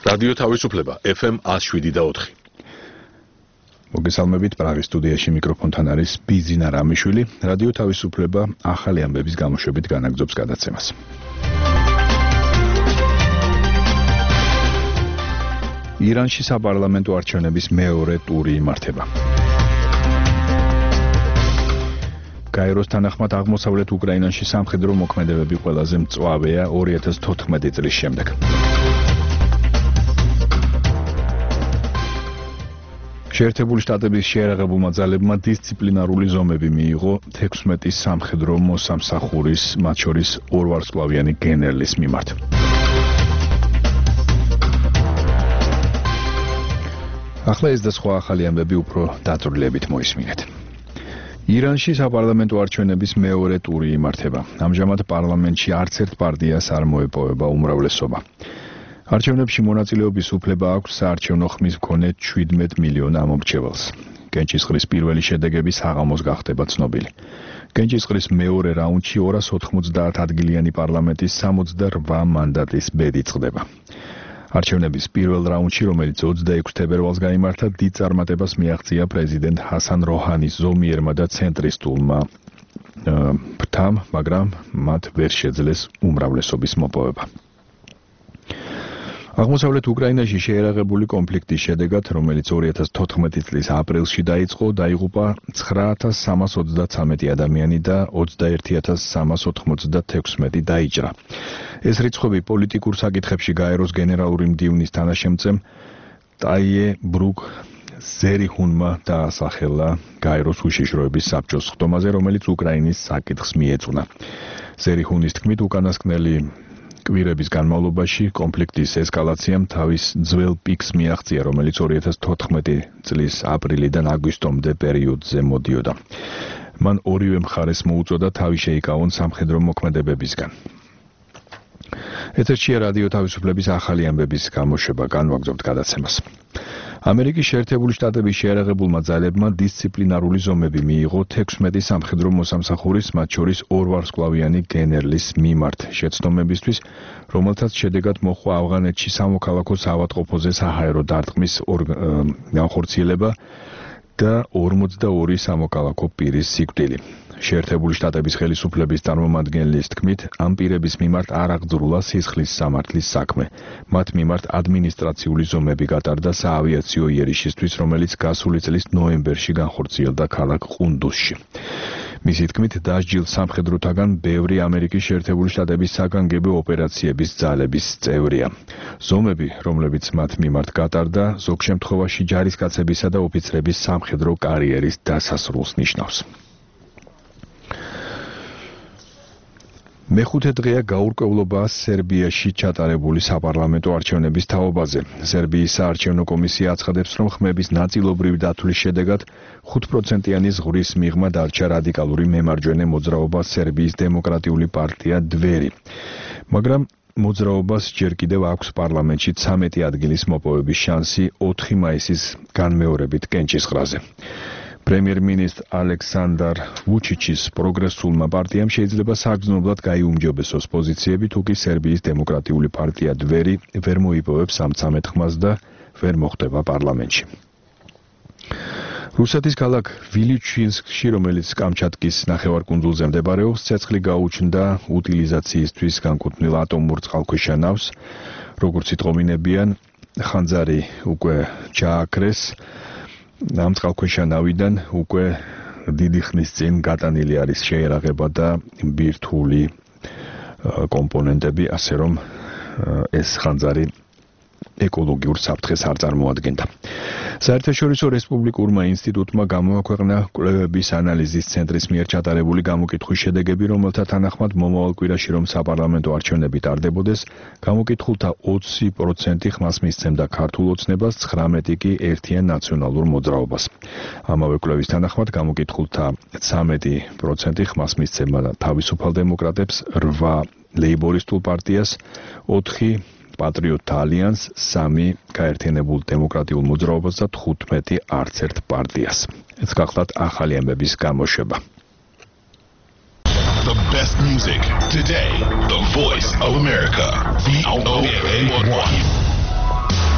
რადიო თავისუფლება FM 107.4. მოგესალმებით, პრაღის სტუდიაში მიკროფონთან არის ბიზინა რამიშვილი. რადიო თავისუფლება ახალი ამბების გამოშვებით განაგრძობს გადაცემას. ირანში საპარლამენტო არჩევნების მეორე ტური იმართება. გაეროს თანახმად აღმოსავლეთ უკრაინაში სამხედრო მოქმედებები ყველაზე მწვავეა 2014 წლის შემდეგ. შეერთებული შტატების შეერაღებულმა ძალებმა დისციპლინარული ზომები მიიღო 16 სამხედრო მოსამსახურის, მათ შორის 2 ვარსკვლავიანი გენერლის მიმართ. ახლა ეს და სხვა ახალი ამბები უფრო დაწვრილებით მოისმინეთ. ირანში საპარლამენტო არჩევნების მეორე ტური იმართება. ამჟამად პარლამენტში არც ერთ პარტიას არ მოეპოვება უმრავლესობა. არჩევნებში მონაწილეობის უფლება აქვს საარჩევნო ხმის მქონე 17 მილიონ ამომრჩეველს. კენჭისყრის პირველი შედეგები საღამოს გახდება ცნობილი. კენჭისყრის მეორე რაუნდში 290 ადგილიანი პარლამენტის 68 მანდატის ბედი წყდება. არჩევნების პირველ რაუნდში, რომელიც 26 თებერვალს გაიმართა, დიდ წარმატებას მიაღწია პრეზიდენტ ჰასან როჰანის ზომიერმა და ცენტრისტულმა ფრთამ, მაგრამ მათ ვერ შეძლეს უმრავლესობის მოპოვება. აღმოსავლეთ უკრაინაში შეერაღებული კონფლიქტის შედეგად, რომელიც 2014 წლის აპრილში დაიწყო, დაიღუპა 9333 ადამიანი და 21396 დაიჭრა. ეს რიცხვები პოლიტიკურ საკითხებში გაეროს გენერალური მდივნის თანაშემწემ ტაიე ბრუკ ზერიხუნმა დაასახელა გაეროს უშიშროების საბჭოს ხდომაზე, რომელიც უკრაინის საკითხს მიეწუნა. ზერიხუნის თქმით, უკანასკნელი კვირების განმავლობაში კონფლიქტის ესკალაციამ თავის ძველ პიკს მიაღწია, რომელიც 2014 წლის აპრილიდან აგვისტომდე პერიოდზე მოდიოდა. მან ორივე მხარეს მოუწოდა თავი შეიკავონ სამხედრო მოქმედებებისგან. ეთერშია რადიო თავისუფლების ახალი ამბების გამოშვება, განვაგრძობთ გადაცემას. ამერიკის შეერთებული შტატების შეერაღებულმა ძალებმა დისციპლინარული ზომები მიიღო 16 სამხედრო მოსამსახურის, მათ შორის 2 ვარსკვლავიანი გენერლის მიმართ შეცდომებისთვის, რომელთაც შედეგად მოჰყვა ავღანეთში სამოქალაქო საავადმყოფოზე საჰაერო დარტყმის განხორციელება და 42 სამოქალაქო პირის სიკვდილი. შეერთებული შტატების ხელისუფლების წარმომადგენლის თქმით, ამ პირების მიმართ არ აღძრულა სისხლის სამართლის საქმე. მათ მიმართ ადმინისტრაციული ზომები გატარდა საავიაციო იერიშისთვის, რომელიც გასული წლის ნოემბერში განხორციელდა ქალაქ ყუნდუსში. მისი თქმით, დასჯილ სამხედროთაგან ბევრი ამერიკის შეერთებული შტატების საგანგებო ოპერაციების ძალების წევრია. ზომები, რომლებიც მათ მიმართ გატარდა, ზოგ შემთხვევაში ჯარისკაცებისა და ოფიცრების სამხედრო კარიერის დასასრულს ნიშნავს. მეხუთე დღეა გაურკვევლობა სერბიაში ჩატარებული საპარლამენტო არჩევნების თაობაზე. სერბიის საარჩევნო კომისია აცხადებს, რომ ხმების ნაწილობრივი დათვლის შედეგად 5%-იანი ზღვრის მიღმა დარჩა რადიკალური მემარჯვენე მოძრაობა სერბიის დემოკრატიული პარტია დვერი. მაგრამ მოძრაობას ჯერ კიდევ აქვს პარლამენტში 13 ადგილის მოპოვების შანსი 4 მაისის განმეორებით კენჭისყრაზე. პრემიერ-მინისტრ ალექსანდარ ვუჩიჩის პროგრესულმა პარტიამ შეიძლება საგრძნობლად გაიუმჯობესოს პოზიციები, თუკი სერბიის დემოკრატიული პარტია დვერი ვერ მოიპოვებს ამ 13 ხმას და ვერ მოხვდება პარლამენტში. რუსეთის ქალაქ ვილიჩინსკში, რომელიც კამჩატკის ნახევარკუნძულზე მდებარეობს, ცეცხლი გაუჩნდა უტილიზაციისთვის განკუთვნილ ატომურ წყალქვეშა ნავს, როგორც იტყობინებიან, ხანძარი უკვე ჩააქრეს. ამ წყალქვეშა ნავიდან უკვე დიდი ხნის წინ გატანილი არის შეერაღება და ბირთვული კომპონენტები, ასე რომ ეს ხანძარი ეკოლოგიურ საფრთხეს არ წარმოადგენდა. საერთაშორისო რესპუბლიკურმა ინსტიტუტმა გამოაქვეყნა კვლევების ანალიზის ცენტრის მიერ ჩატარებული გამოკითხვის შედეგები, რომელთა თანახმად მომავალ კვირაში რომ საპარლამენტო არჩევნები ტარდებოდეს, გამოკითხულთა 20% ხმას მისცემდა ქართულ ოცნებას, 19% კი ერთიან ნაციონალურ მოძრაობას. ამავე კვლევის თანახმად გამოკითხულთა 13% ხმას მისცემდა თავისუფალ დემოკრატებს, 8 ლეიბორისტულ პარტიას, 4 პატრიოტთა ალიანსს, 3 გაერთიანებულ დემოკრატიულ მოძრაობას და 15 არც ერთ პარტიას. ეს გახლავთ ახალი ამბების გამოშვება. The best music today. The voice of America. VOA1.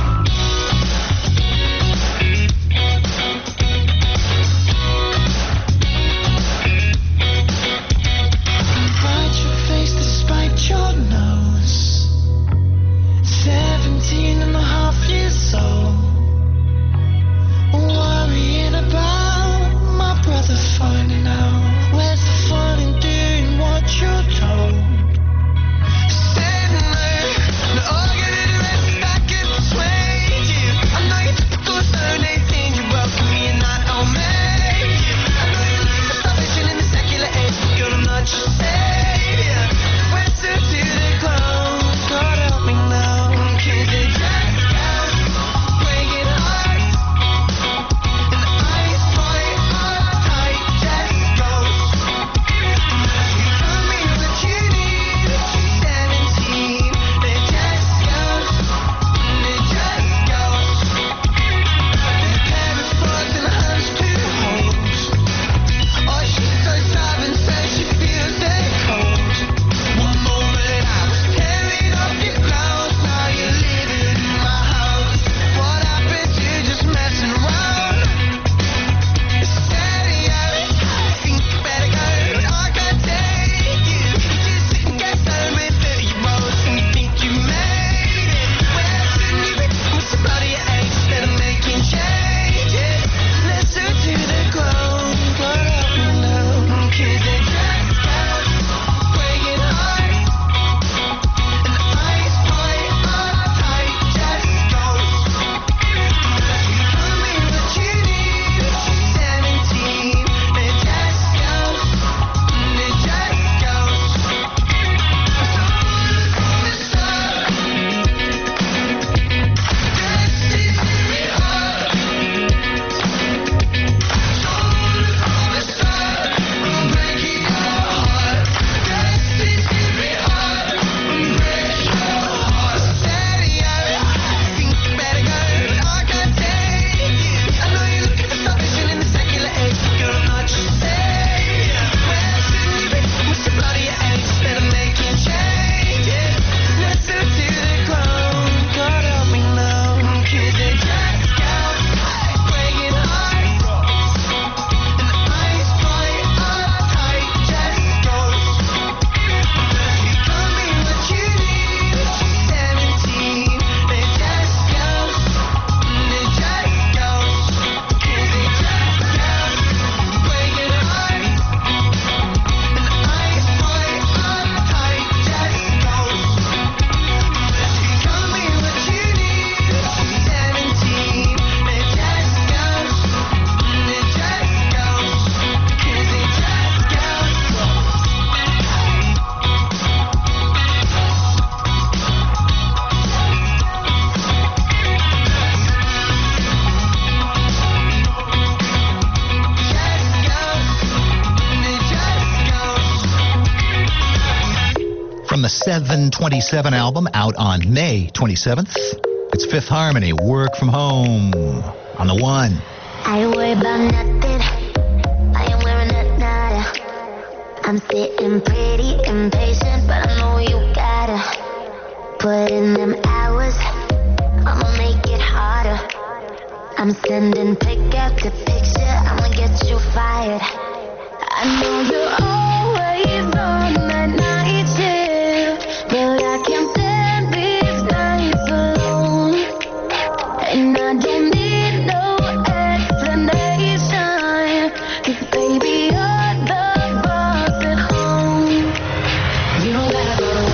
from the 727 album out on May 27th. It's Fifth Harmony, Work From Home, on the one. I worry about nothing. I am wearing a nada. I'm sitting pretty impatient, but I know you gotta put in them hours. I'ma make it harder. I'm sending pick after picture. I'ma get you fired. I know you're always on that night shift, but I can't stand these nights alone. And I don't need no explanation, 'cause baby, you're the boss at home. You don't gotta go to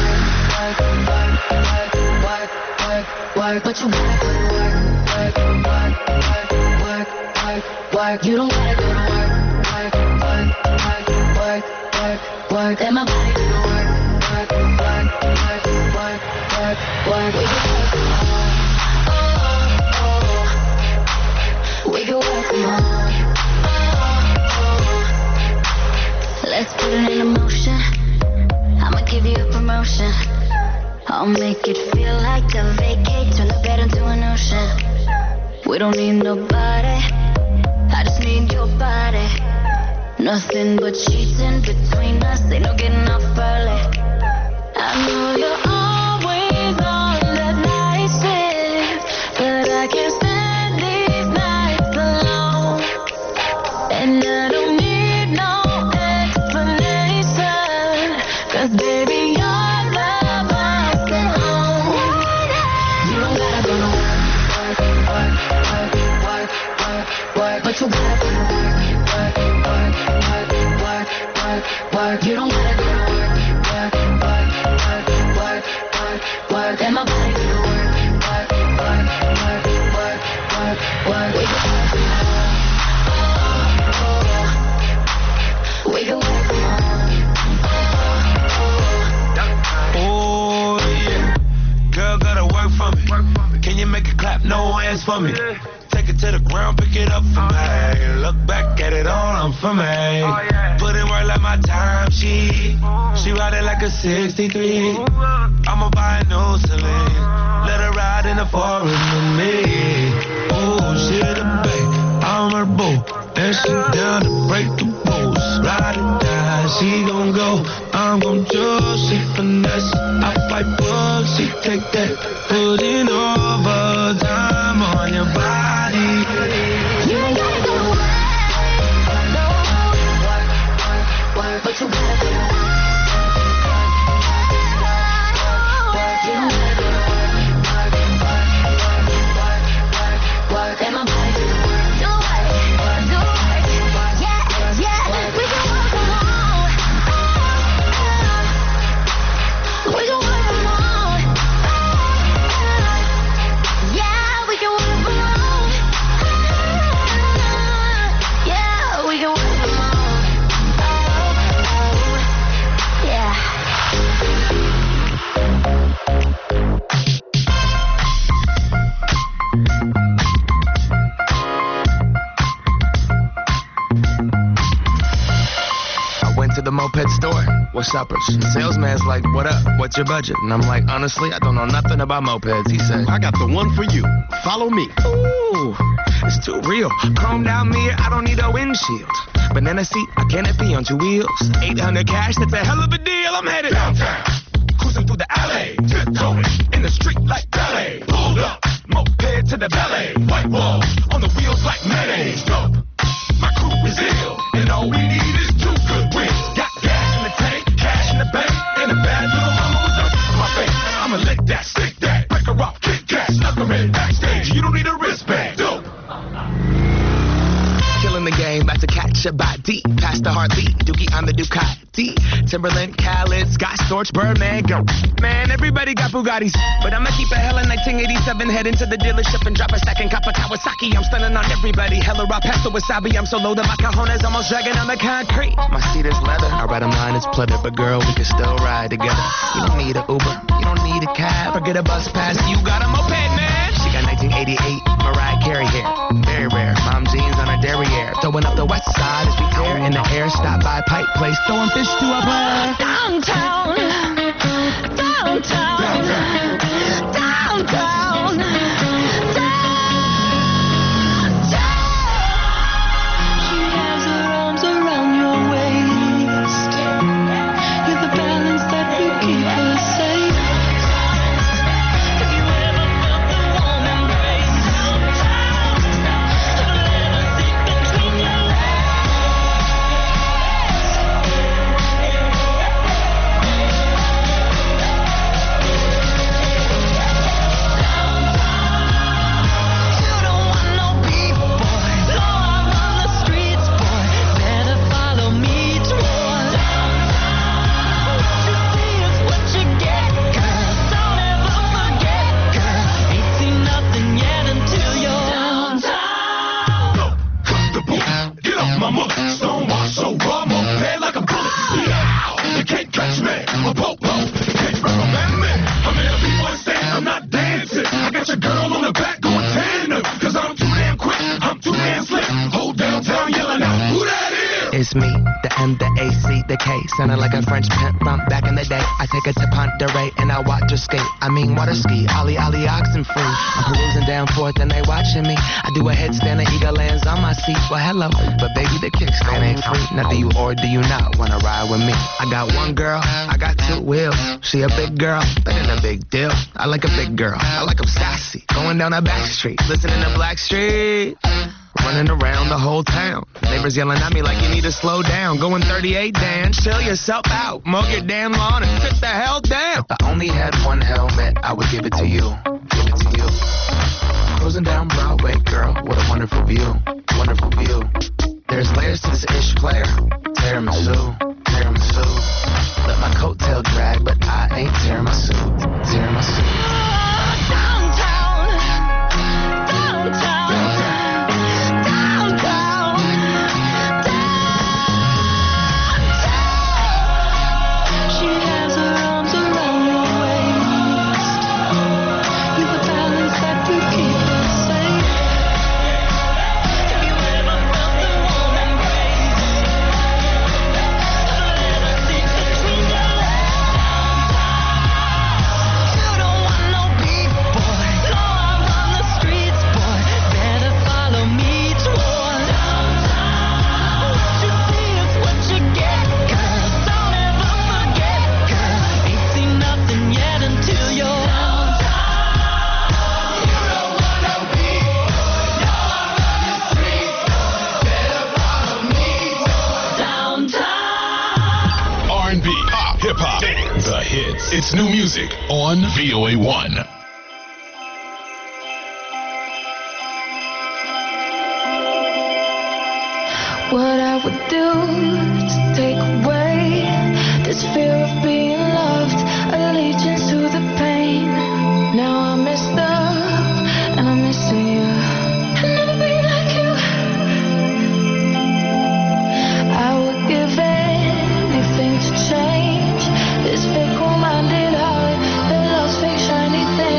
work, but you gotta go to work. You don't gotta go to work. Let my body do the work. We can work from home. Let's put it in motion. I'ma give you a promotion. I'll make it feel like a vacate. Turn the bed into an ocean. We don't need nobody. I just need your body. Nothing but cheating between us. Ain't no getting off early. I know you're always on that night shift, but I can't stand these nights alone. And I don't need no explanation, 'cause baby, you're the boss at home. You don't gotta go to work, but you gotta go to work. You don't gotta go to work. Let my body do the work. We can work from home. Oh yeah, girl gotta work for me. Can you make it clap? No hands for me. Take it to the ground, pick it up for me. Look back at it all, I'm for me. Put in work like my time, she ride it like a 63. I'ma buy a new Celine, let her ride in the forest with me. Oh, she the babe, I'm her boo, and she down to break the rules. Ride it down, she gon' go, I'm gon' choose, she finesse. I fight bugs, she take that, put in overtime on your body. You ain't gotta go to work, but you gotta go to work. You don't gotta go to work. Let my body do the work. Do it. Yeah, we can work from home. We can work from home. Yeah, we can work from home. Yeah, we can work from home. Yeah. To the moped store, what's uppers? Salesman's like, what up? What's your budget? And I'm like, honestly, I don't know nothing about mopeds. He said, I got the one for you. Follow me. ooh, it's too real. Chrome down mirror, I don't need a windshield. Banana seat, a canopy on 2 wheels. 800 cash, that's a hell of a deal. I'm headed downtown, cruising through the alley, tiptoeing in the street like ballet. Pulled up, moped to the ballet. White walls on the wheels like mayonnaise. Dope, my crew is ill, and all we need is 2 good wins. Got gas in the tank, cash in the bank, and a bad little mama with dirt in my face. I'ma lick that, stick that, break her off, kick cat, snuck her in backstage. You don't need a wristband. Dope. Killing the game, about to catch a body. Past the Hartley, Dookie on the Ducati. Timberland, Khaled, Scott Storch, Birdman, go. Man, everybody got Bugattis. But I'ma keep a hella 1987, head into the dealership and drop a stack in Kappa Kawasaki. I'm stunning on everybody, hella raw pasta wasabi. I'm so low that my cajones almost dragging on the concrete. My seat is leather, I ride a line, it's pleather. But girl, we can still ride together. You don't need a Uber, you don't need a cab. Forget a bus pass, you got a moped, man. She got 1988 Mariah Carey hair, very rare. Mom jeans on her derriere, throwing up the west side as we tear in the air. Stop by Pipe Place, throwing fish to a player. Downtown, It's me, the M, the A, C, the K. Sounding like a French pimp from back in the day. I take her to Ponderay and I watch her skate. I mean water ski, ollie, oxen free. I'm perusing down Fourth and they watching me. I do a headstand and eagle lands on my seat. Well, hello, but baby, the kickstand ain't free. Now do you or do you not wanna ride with me? I got one girl, I got two wheels. She a big girl, that ain't a big deal. I like a big girl, I like them sassy. Going down a back street, listening to Blackstreet. Running around the whole town. Neighbors yelling at me like you need to slow down. Going 38, Dan, chill yourself out. Mow your damn lawn and sit the hell down. If I only had one helmet, I would give it to you. Give it to you. Cruising down Broadway, girl, what a wonderful view. Wonderful view. There's layers to this ish player. Tiramisu, tiramisu. Let my coattail drag, but I ain't tiramisu. Tiramisu. Downtown, downtown. It's new music on VOA1. What I would do to take away this fear of being loved, allegiance to the pain. Now I'm messed up and I'm missing you. I'll never be like you. I would give anything to change this fickle-minded heart that loves fake shiny things.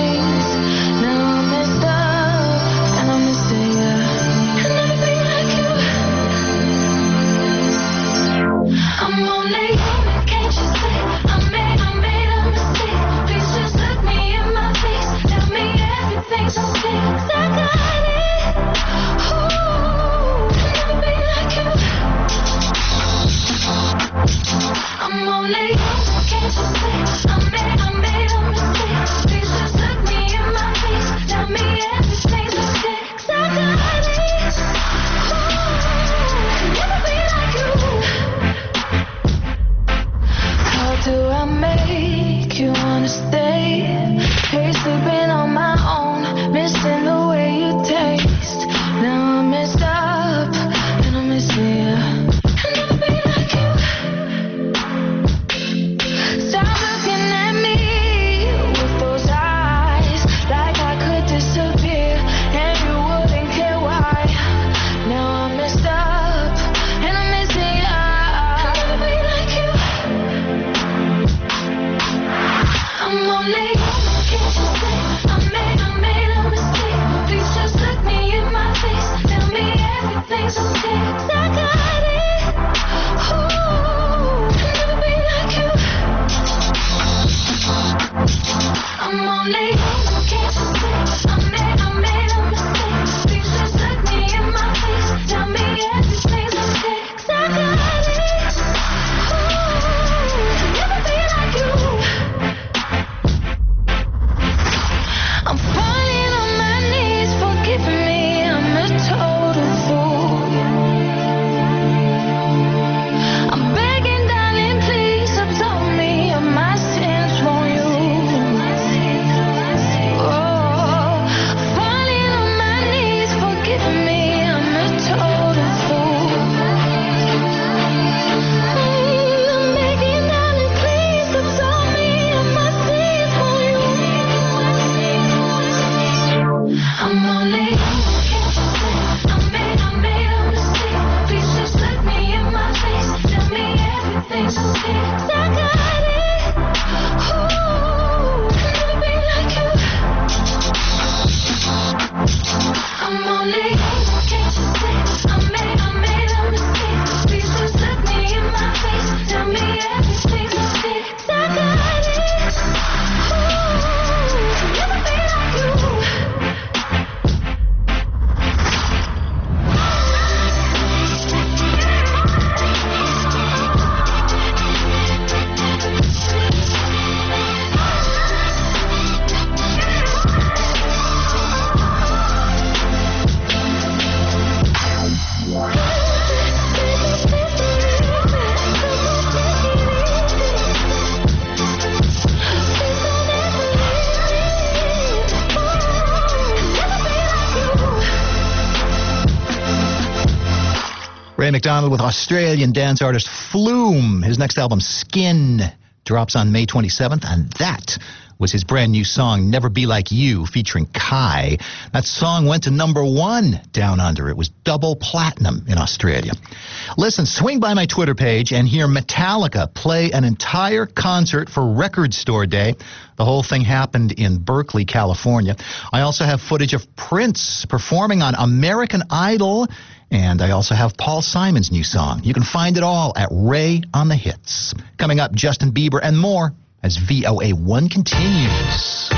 Ray McDonald with Australian dance artist Flume. His next album, Skin, drops on May 27th, and that was his brand new song, Never Be Like You, featuring Kai. That song went to #1 down under. It was double platinum in Australia. Listen, swing by my Twitter page and hear Metallica play an entire concert for Record Store Day. The whole thing happened in Berkeley, California. I also have footage of Prince performing on American Idol, and I also have Paul Simon's new song. You can find it all at Ray on the Hits. Coming up, Justin Bieber and more as VOA1 continues.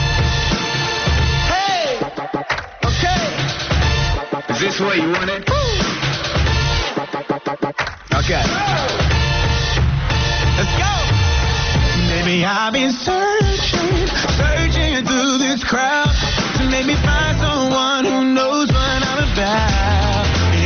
Hey! Okay! Is this what you wanted? Okay. Let's go! Maybe I've been searching through this crowd to make me find someone who knows what I'm about.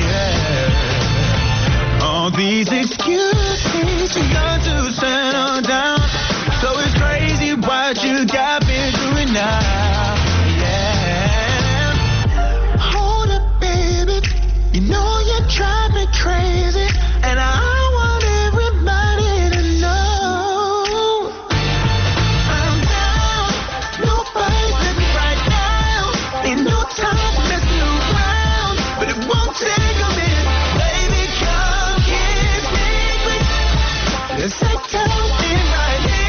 Yeah. All these excuses begun to settle down. So it's crazy what you got me doing now. Yeah. Hold up, baby. You know you drive me crazy, and I want everybody to know I'm down. Nobody's living right now. Ain't no time for messing around, but it won't take a minute. Baby, come kiss me quick. Let's take time right here.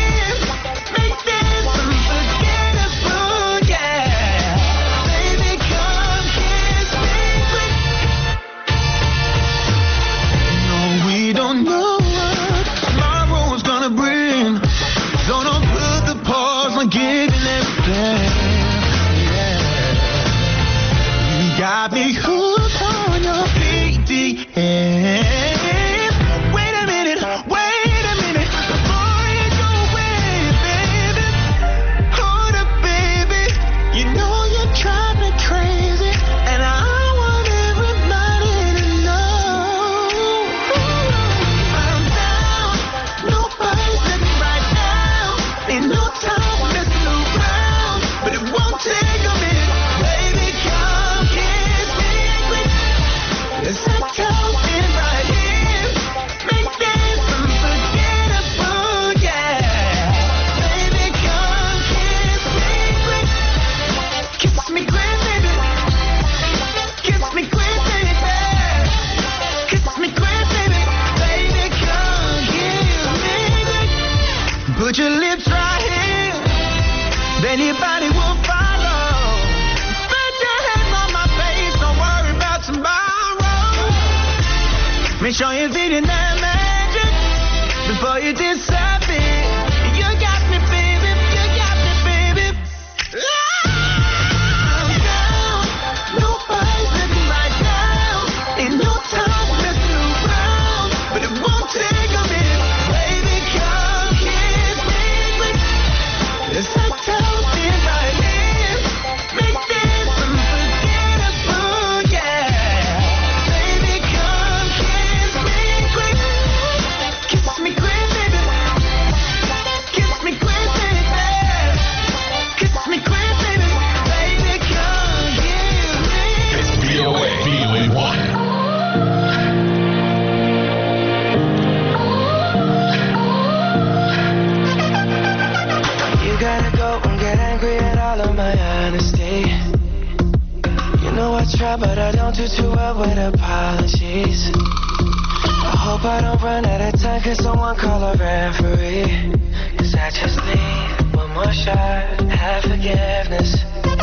Got me hooked on your BDS. Wait a minute, before you go away, baby. Hold up, baby. You know you drive me crazy, and I want everybody to know I'm down. Nobody's living right now. Ain't no time for messing around, but it won't take a minute. Baby, come kiss me quick. Let's take out in right here. Make this unforgettable, yeah. Baby, come kiss me quick. Kiss me quick, baby. Kiss me quick, baby. Kiss me quick, baby. Baby, come kiss me quick. Put your lips right here. Then your body will follow. Put your hands on my face. Don't worry about tomorrow. Make sure you're feeling that magic before you disappear. You got me, baby. You got me, baby. I'm down. Nobody's living right now. Ain't no time for messing around, but it won't take a minute. Baby, come kiss me quick. Let's take out in right here. Make this unforgettable, yeah. Baby, come kiss me quick. Kiss me quick, baby. Kiss me quick, baby. Kiss me quick, baby. Baby, come kiss me. It's VOA1. You gotta go and get angry at all of my honesty. You know I try, but I don't do too well with apologies. I hope I don't run out of time, cause someone call a referee. Cause I just need one more shot, have forgiveness.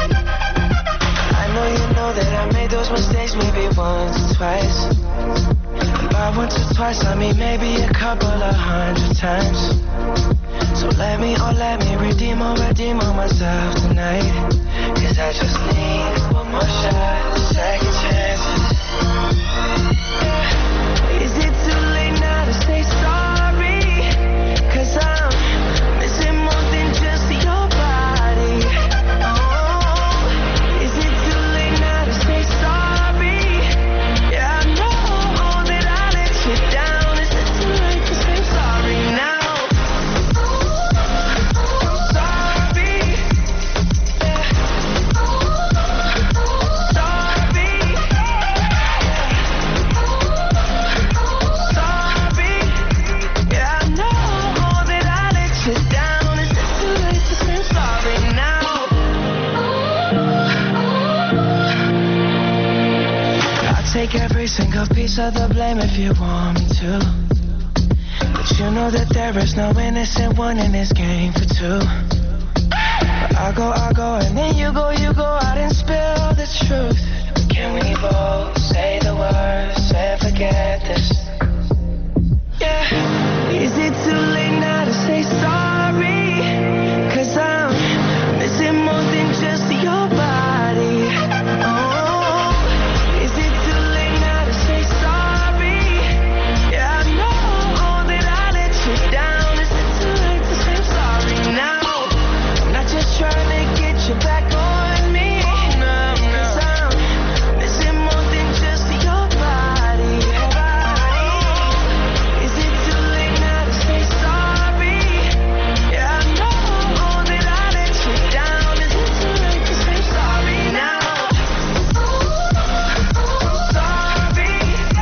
I know you know that I made those mistakes maybe once or twice. And by once or twice, I mean maybe a couple of 100 times. So let me redeem on myself tonight. Cause I just need one more shot, second chances. Is it too late now to say sorry? Cause I'm missing more than just your body. Oh, is it too late now to say sorry? Yeah, I know that I let you down. Is it too late to say sorry now? Sorry. Sink a piece of the blame if you want me to. But you know that there is no innocent one in this game for two. But I go, and then you go out and spill the truth. But can we both say the words and forget this? Yeah. Is it too late now to say sorry? 'Cause I'm missing more than just your body. Oh, is it too late now to say sorry? Yeah, I know that I let you down. Is it too late to say sorry now? I'm not just trying to get you back on me. No, 'cause I'm missing more than just your body. Is it too late now to say sorry? Yeah, I know that I let you down. Is it too late to say sorry now? Sorry.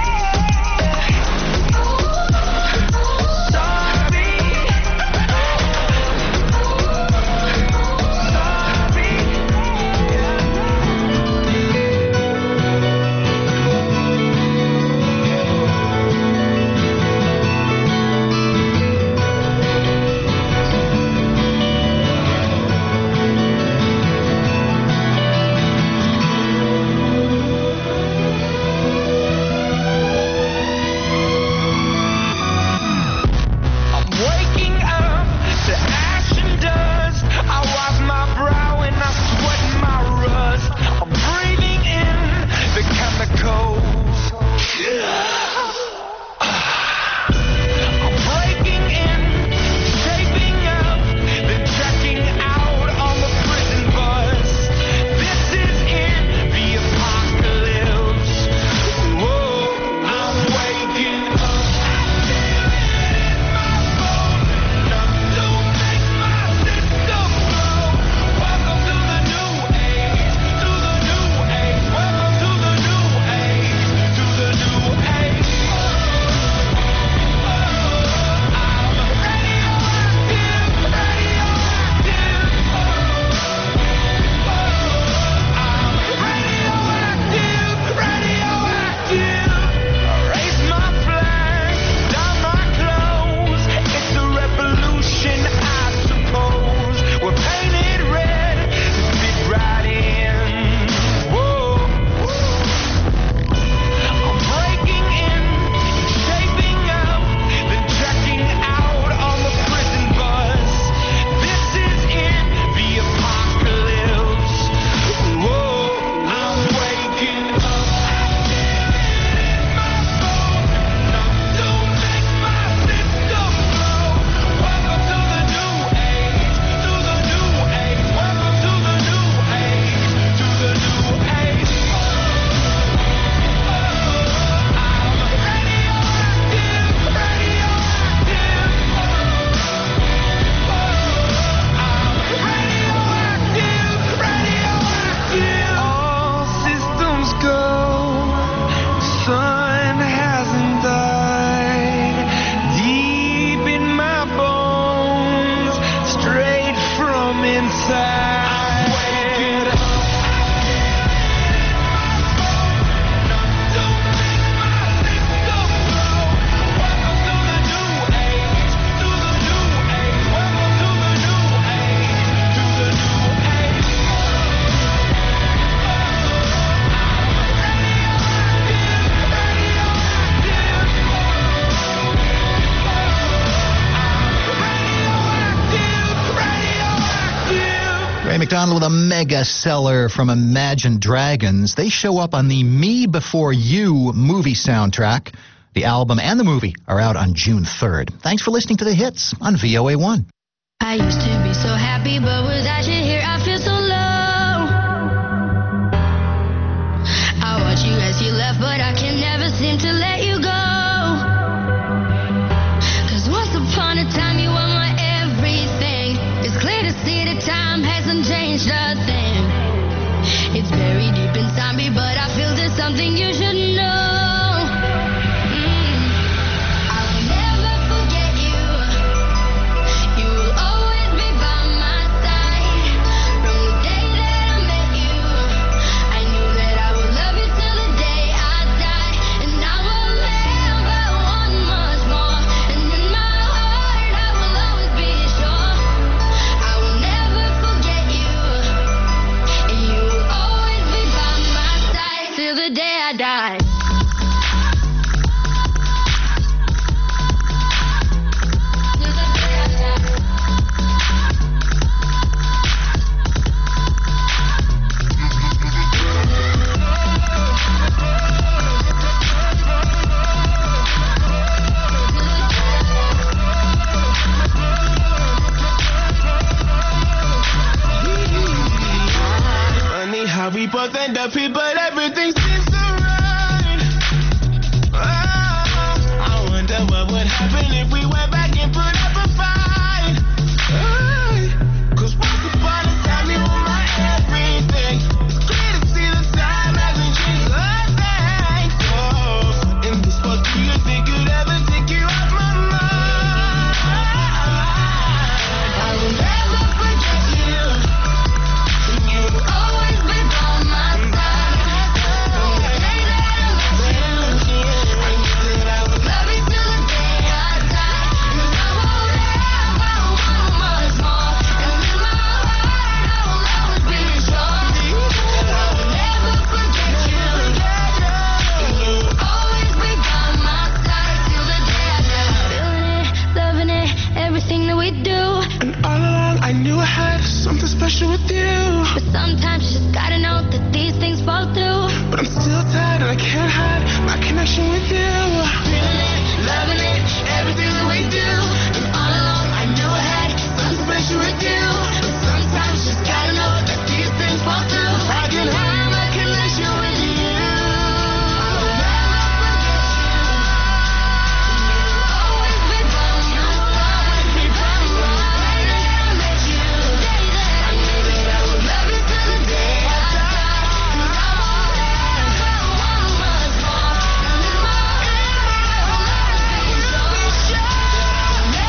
I'm waking up to ash and dust. I wipe my brow and I sweat my rust. I'm breathing in the chemicals. I'm breaking in, shaping up, then checking out on the prison bus. This is in the apocalypse. Whoa, I'm waking up. Raise my flag, down my clothes. It's a revolution, I suppose. We're painted red to fit right in. Whoa. I'm breaking in, shaping up, then checking out on the prison bus. This is in the apocalypse. Whoa, I'm waking up. Don't make my system blow. Welcome to the new age, to the new age. Welcome to the new age, to the new age. I'm radioactive, radioactive. I'm radioactive, radioactive. All systems go. Sun hasn't died. Deep in my bones, straight from inside. I'm waking up. Don't make my system blow. Welcome to the new age, to the new age. Welcome to the new age, to the new age. Ray McDonald with a mega seller from Imagine Dragons. They show up on the Me Before You movie soundtrack. The album and the movie are out on June 3rd. Thanks for listening to The Hits on VOA1. I used to be so happy, but without you here, I feel so low. I watch you as you left, but I can never seem to let you go. 'Cause once upon a time, you were my everything. It's clear to see that time hasn't changed a thing. It's buried deep inside me, but I feel there's something you should know. I'll never forget you. You will always be by my side. From the day that I met you, I knew that I would love you till the day I die. And find the people, everything seems so right. Oh, I wonder what would happen if we went back and put up a fight. Oh, 'cause once upon a time you were my everything. It's clear to see the time hasn't changed a thing. Oh, in this world, do you think you'd ever take you off my mind? I will never forget you. You've always been by my side. From the day that I met you, I knew that I would love you till the day I die. 'Cause I won't ever want much more. And in my heart, I will always be sure that I will never forget you. You'll always be by my side till the day I die. Feeling it, loving it, everything that we do. And all along I knew I had something special with you. But sometimes you just gotta know that these things fall through. But I'm still tired and I can't hide my connection with you. Feeling it, loving it, everything that we do. And all along I knew I had something special with you. But sometimes you just gotta know that these things fall through. I can hide my connection with you. I will never forget you. You'll always be by me. You'll always be by me. From the day that I met you, I knew that I would love you till the day I die. 'Cause I won't ever want much more. And in my heart, I will always be sure.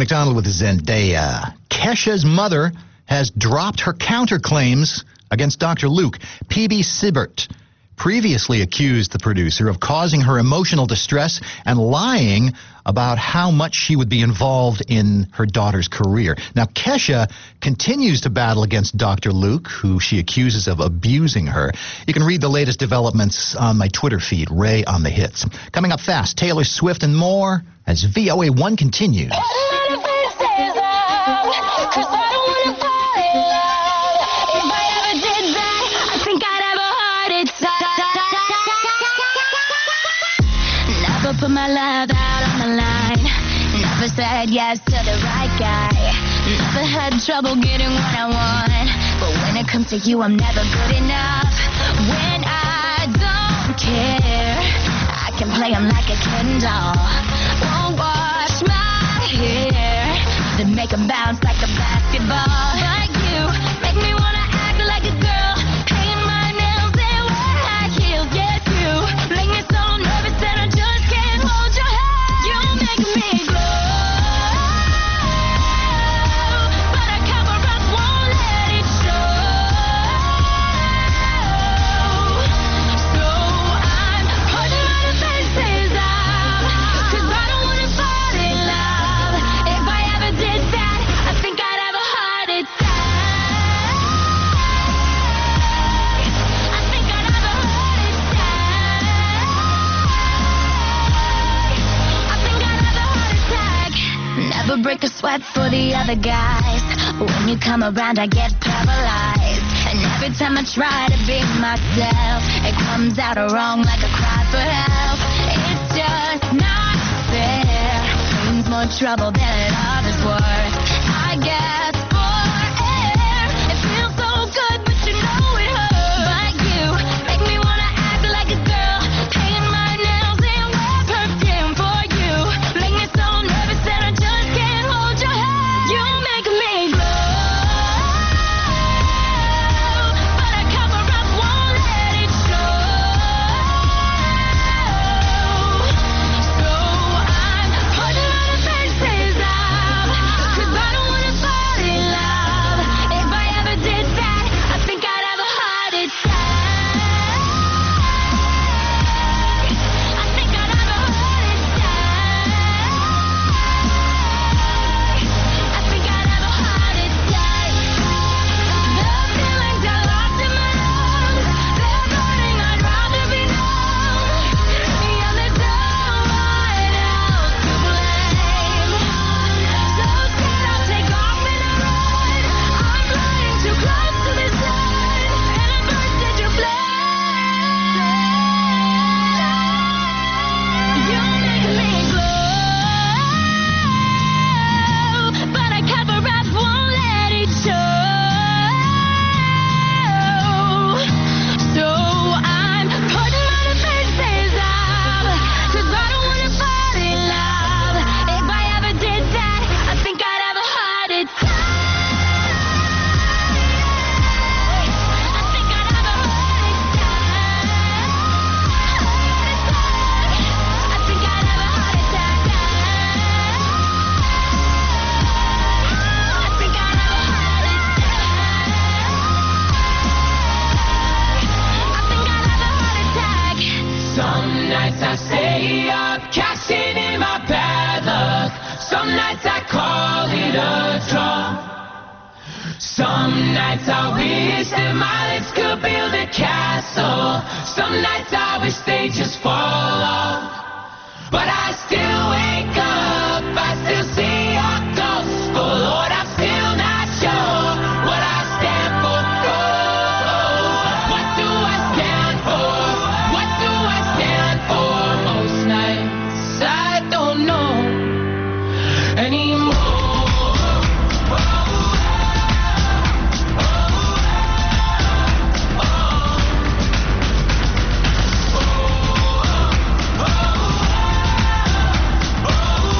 McDonald with Zendaya. Kesha's mother has dropped her counterclaims against Dr. Luke. P.B. Sibbert previously accused the producer of causing her emotional distress and lying about how much she would be involved in her daughter's career. Now, Kesha continues to battle against Dr. Luke, who she accuses of abusing her. You can read the latest developments on my Twitter feed, Ray on the Hits. Coming up fast, Taylor Swift and more as VOA1 continues. Put my love out on the line. Never said yes to the right guy. Never had trouble getting what I want. But when it comes to you, I'm never good enough. When I don't care, I can play him like a Ken doll. Won't wash my hair, then make him bounce like a basketball. Like you, make me wanna act like a girl. Paint my nails and wear high heels. Yes, you make me so nervous that I just can't hold your hand. You make me glow, but I cover up, won't let it show. So I'm putting my defenses up, 'cause I don't wanna fall in love. If I ever did that, I think I'd have a heart attack. I think I'd have a heart attack. I think I'd have a heart attack. Never break a sweat for the other guys. When you come around, I get paralyzed. And every time I try to be myself, it comes out wrong like a cry for help. It's just not fair. Means more trouble than love is worth. I guess for air, it feels so good, but you know it hurts. But you make me wanna act like a girl, paint my nails and wear perfume for you. Make me so nervous that I just can't hold your hand. You make me glow, but I cover up, won't let it show. So I'm putting my defenses up, 'cause I don't wanna fall in love. If I ever did that, I think I'd have a heart attack. I think I'd have a heart attack. I think I'd have a heart attack. The feelings are lost in my lungs. They're burning, I'd rather be numb. Yeah, there's no one else to blame. So scared I'll take off and I run. I'm flying too close to the sun, and I burst into flames. You make me glow, but I cover up, won't let it show. So I'm putting my defenses up, 'cause I don't wanna fall in love. If I ever did that, I think I'd have a heart attack. I think I'd have a heart attack. I think I'd have a heart attack. I think I'd have a heart attack. Some nights I stay up, cashing in my bad luck. Some nights I call it a draw. Some nights I wish that my lips could build a castle. Some nights I wish they just fall off. But I still wake up, I still see your gospel. Lord, I'm still not sure what I stand for. Oh, what do I stand for? What do I stand for? Most nights I don't know anymore. Oh,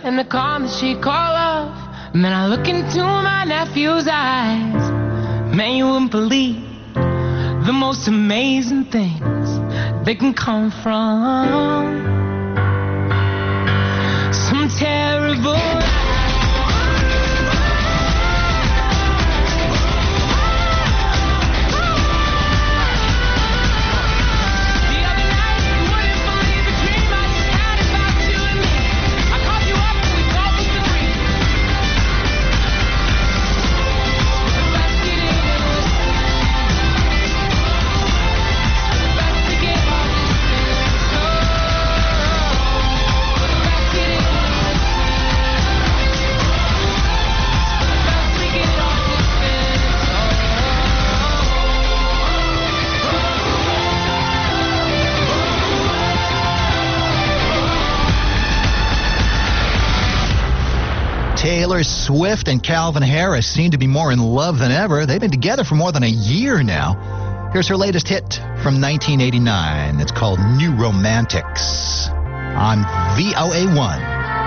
and the calm that she call love. And then I look into my nephew's eyes. Man, you wouldn't believe the most amazing things they can come from some terrible. Taylor Swift and Calvin Harris seem to be more in love than ever. They've been together for more than a year now. Here's her latest hit from 1989. It's called New Romantics on VOA1.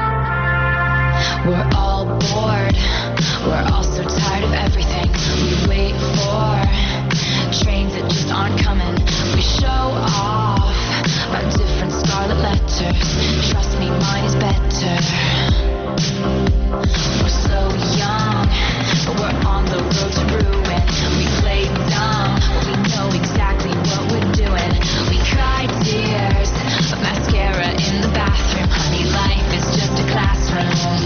We're all bored. We're all so tired of everything. We wait for trains that just aren't coming. We show off our different scarlet letters. Trust me, mine is better. We're so young, but we're on the road to ruin. We play dumb, but we know exactly what we're doing. We cry tears of mascara in the bathroom. Honey, life is just a classroom.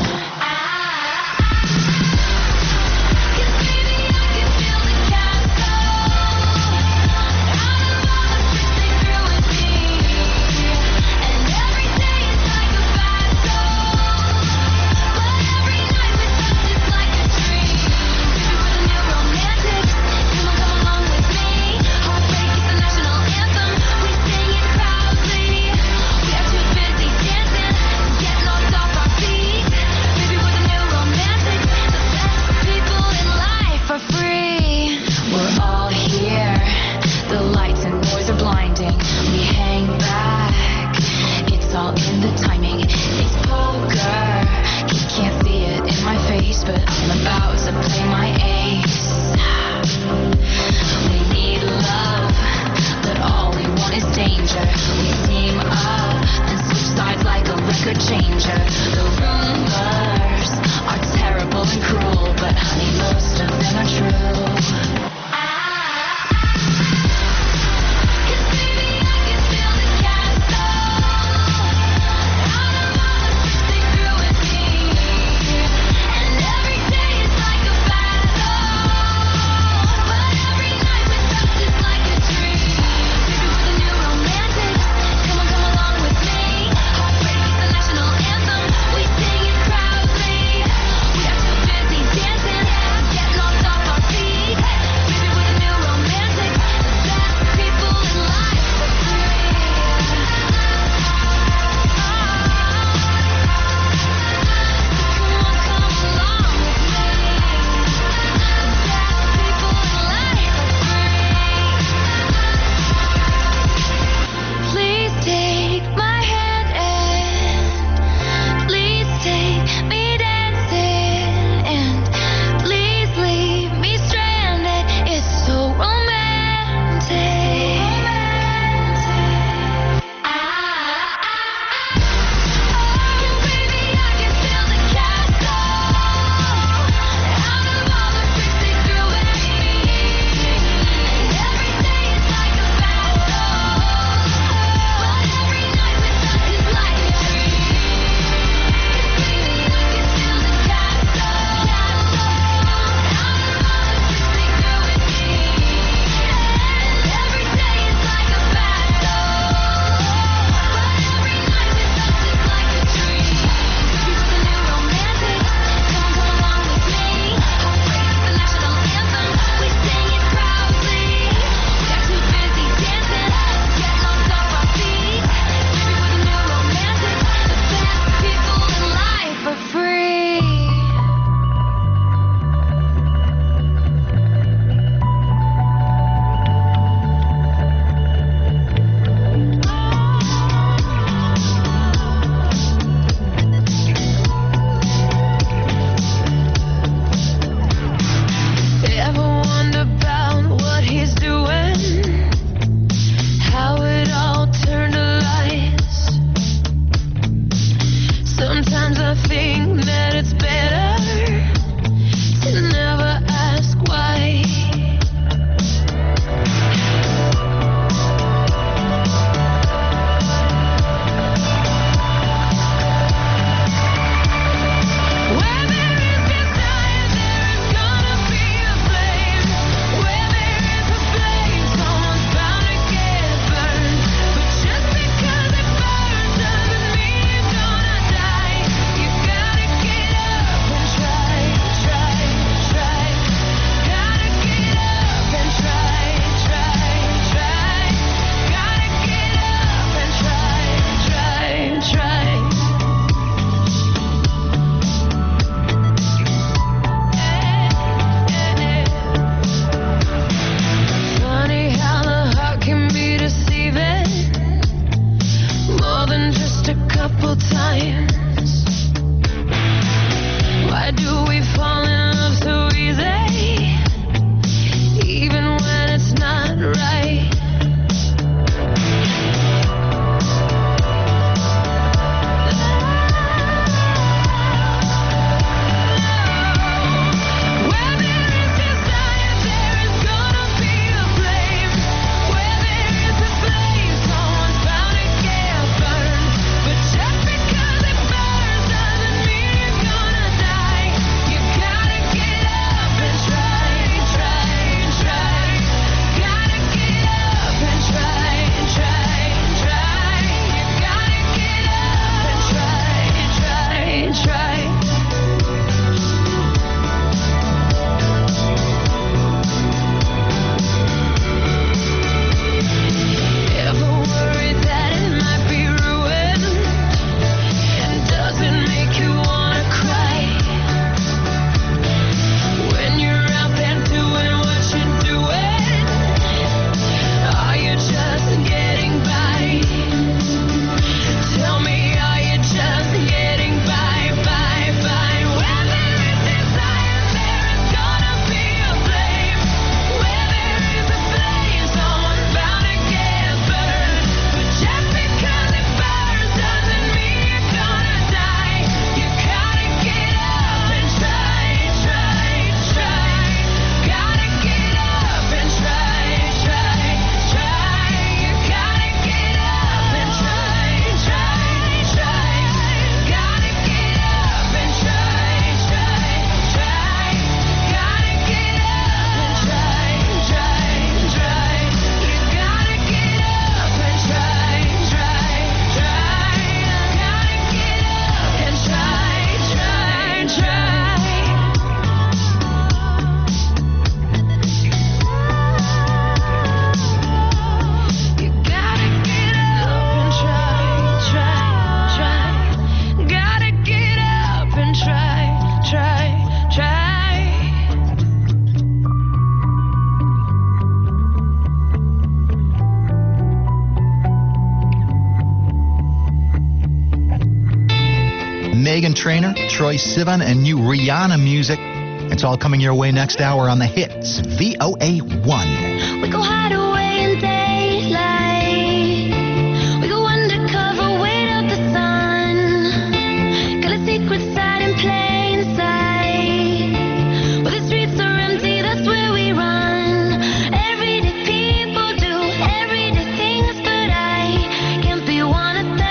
And every day is like a multiple times. Why do we fall in love so easy, even when it's not right? Meghan Trainor, Troye Sivan, and new Rihanna music. It's all coming your way next hour on the hits, VOA1. We go hide away in daylight. We go undercover, wait out the sun. Got a secret side in plain sight. Where the streets are empty, that's where we run. Everyday people do everyday things, but I can't be one of them.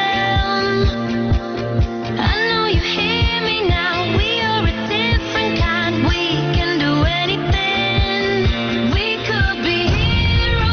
I know you hear me now. We are a different kind. We can do anything. We could be heroes.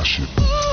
passion.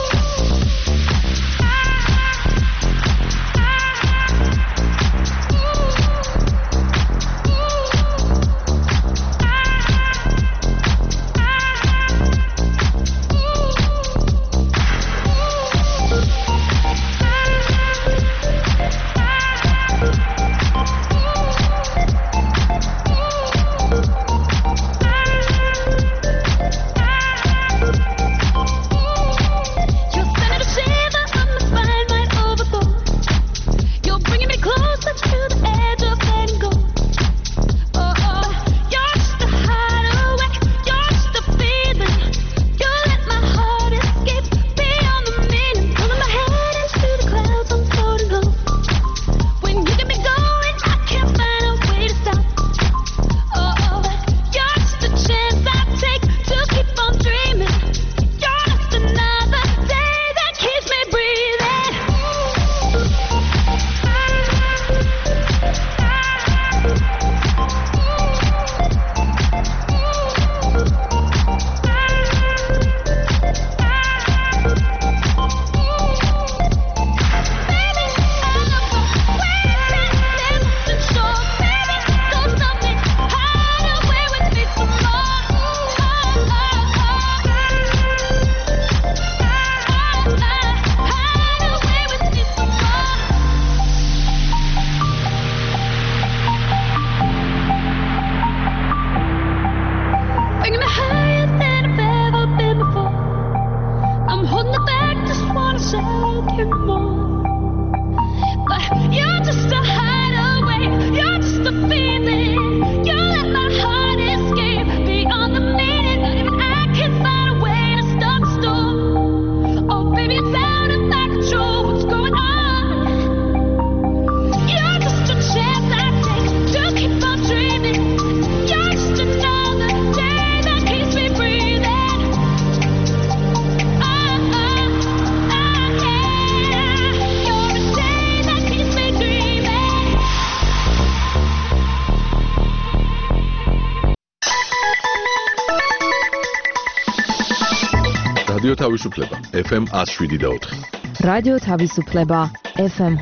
რადიო თავისუფლება FM 107.4 რადიო თავისუფლება FM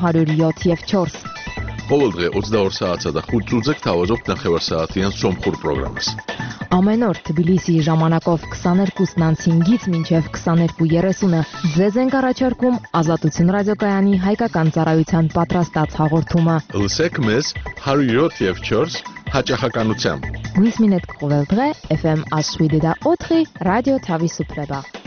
107.4 ყოველდღე 22 საათსა და 5 წუთზე გთავაზობთ ნახევარსაათიან სომხურ პროგრამას. Ամեն օր Թբիլիսի ժամանակով 22:05-ից մինչև 22:30-ը ձեզ ենք առաջարկում Ազատություն ռադիոկայանի հայկական ծառայության պատրաստած հաղորդումը։ Լսեք մեզ 107.4 հաճախականությամբ։ Գույս մինետ կողել դղե FM 107.4 ռադիո Թավիսուպլեբա։